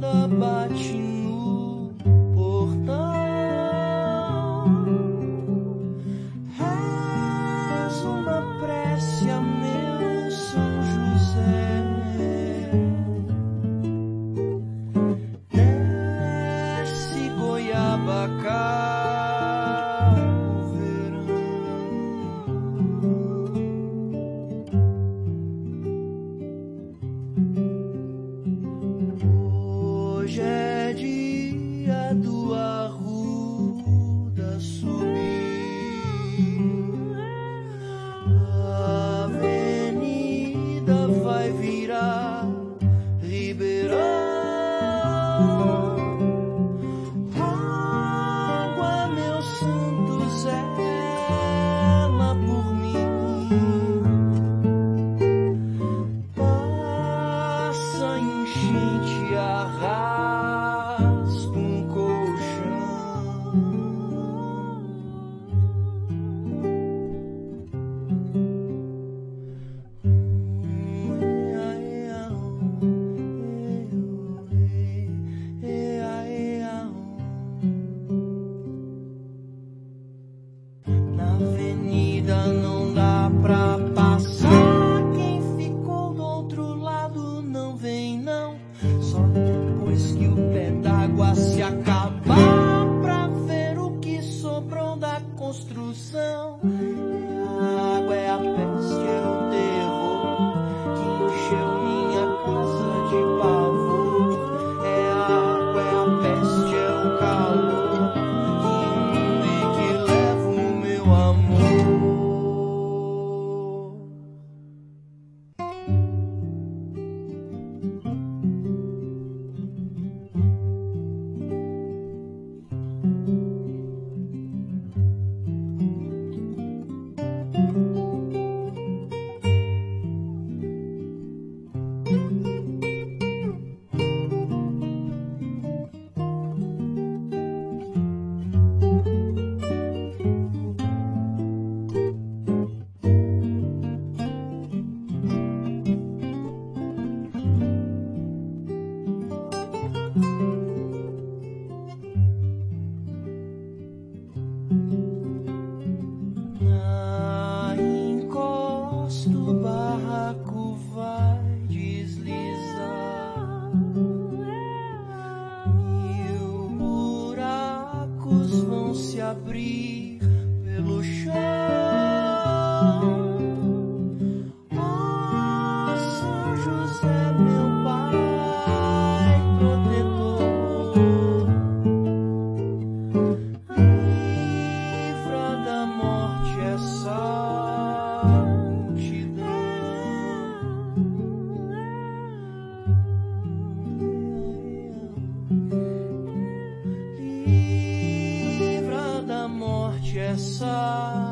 madrugada bate no portão. Rezo uma prece a meu São José. Desce Goiabacá o verão. Hoje é dia do Arruda subir, a avenida vai virar Ribeirão. Água, meu Santo zela por mim, passa enchente, arrasta um colchão. Na avenida não dá pra passar, quem ficou do outro lado não vem não, só depois que o pé d'água se acabar, pra ver o que sobrou da construção. A água é a peste, é o terror que encheu minha casa de pavor. É a água, é a peste, é o calor que inunda e que leva o meu amor. Na encosta o barraco vai deslizar, 1000 buracos vão se abrir pelo chão. Ó São José, meu pai protetor, livra da morte essa multidão. Livra da morte essa